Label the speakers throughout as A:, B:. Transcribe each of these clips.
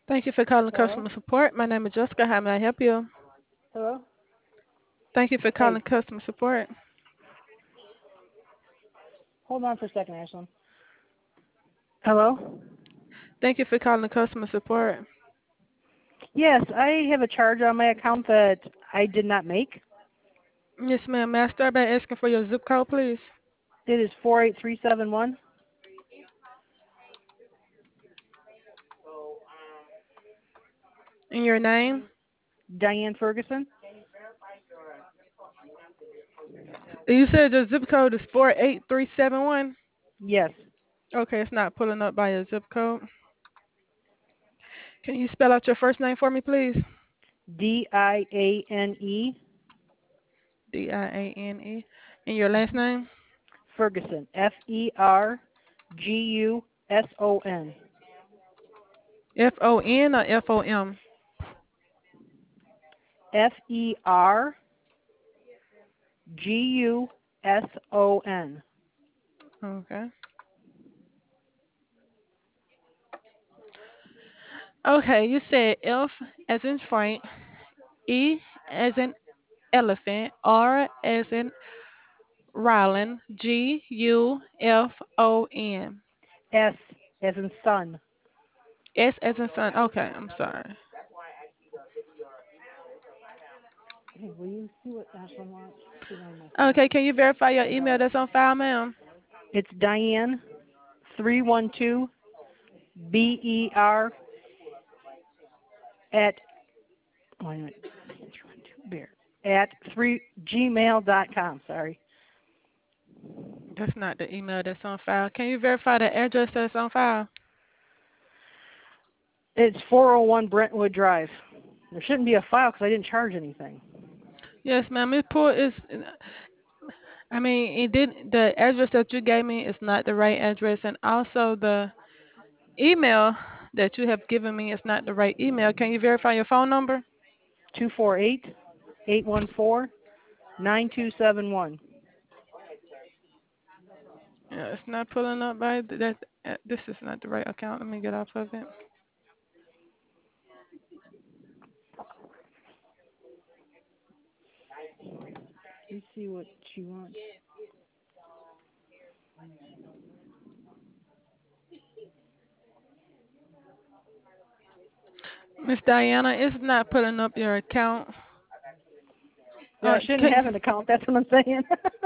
A: Thank you for calling
B: Hello?
A: customer support. My name is Jessica. How may I help you?
B: Hello?
A: Thank you for
B: Hey,
A: calling customer support.
B: hold on for a second, Ashlyn. Hello?
A: Thank you for calling customer support.
B: Yes, I have a charge on my account that I did not make.
A: Yes, ma'am. May I start by asking for your zip code, please?
B: It is 48371.
A: And your name?
B: Diane Ferguson?
A: You said your zip code is 48371?
B: Yes.
A: Okay, it's not pulling up by your zip code. Can you spell out your first name for me, please?
B: Diane
A: Diane. And your last name?
B: Ferguson. Ferguson.
A: FON or FOM?
B: Ferguson.
A: Okay. Okay, you said F as in Frank, E as in elephant, R as in Ryland, GUFON.
B: S as in son.
A: S as in son. Okay, I'm sorry.
B: Hey, will you see what Ashlyn wants? She wanted my phone.
A: Okay, can you verify your email that's on file, ma'am?
B: It's Diane312BER at wait a minute, 312 bear at 3gmail.com. Sorry.
A: That's not the email that's on file. Can you verify the address that's on file?
B: It's 401 Brentwood Drive. There shouldn't be a file because I didn't charge anything.
A: Yes, ma'am. It pull is. I mean, it did. The address that you gave me is not the right address, and also the email that you have given me is not the right email. Can you verify your phone number?
B: 248-814-9271.
A: Yeah, it's not pulling up by that. This is not the right account. Let me get off of it.
B: You see what she wants.
A: Miss Diana, it's not pulling up your account.
B: Yeah, I shouldn't
A: Can
B: have an account. That's what I'm saying.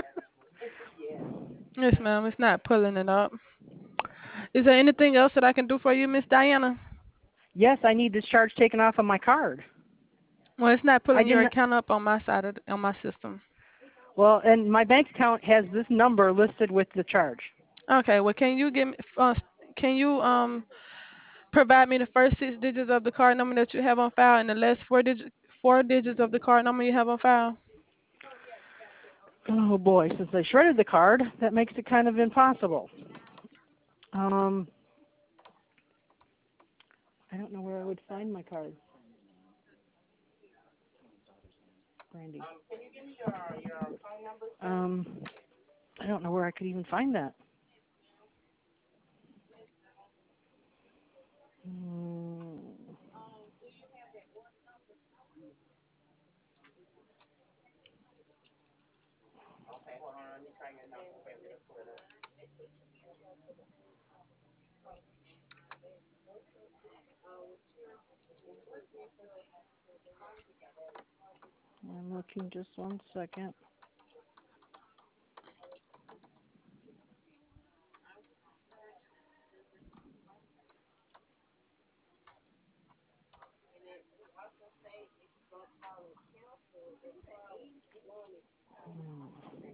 A: yes, ma'am. It's not pulling it up. Is there anything else that I can do for you, Miss Diana?
B: Yes, I need this charge taken off of my card.
A: Well, it's not
B: I
A: pulling your
B: didn't.
A: account up on my side on my system.
B: Well, and my bank account has this number listed with the charge.
A: Okay. Well, can you give me? Can you provide me the first six digits of the card number that you have on file and the last four digits of the card number you have on file?
B: Oh boy, since I shredded the card, that makes it kind of impossible. Um, I don't know where I would find my card, Brandy. Um, I don't know where I could even find that. Hmm. I'm looking just one second. Hmm.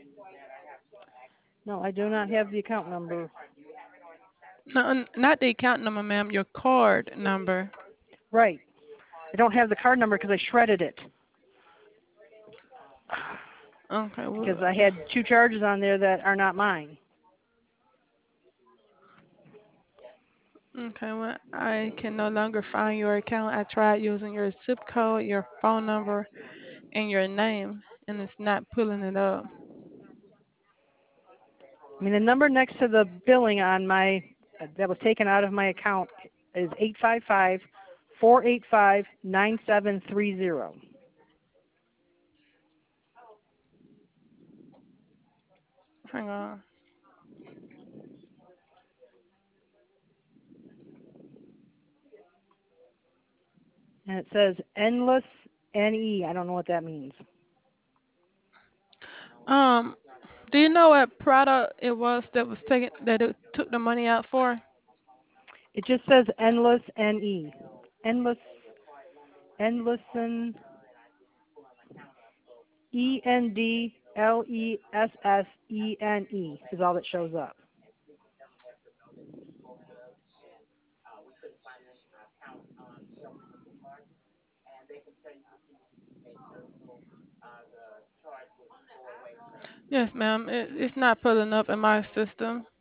B: No, I do not have the account number.
A: No, not the account number, ma'am. Your card number.
B: Right. I don't have the card number because I shredded it.
A: Okay.
B: Because
A: Well,
B: I had two charges on there that are not mine.
A: okay. Well, I can no longer find your account. I tried using your zip code, your phone number, and your name, and it's not pulling it up.
B: I mean, the number next to the billing on my that was taken out of my account. is 855-485-9730.
A: Hang on.
B: And it says endless NE. I don't know what that means.
A: Um, do you know what product it was that was taken that it took the money out for?
B: It just says endless NE. Endless, endless, ENDLESSENE is all that shows up.
A: Yes, ma'am. It's not pulling up in my system.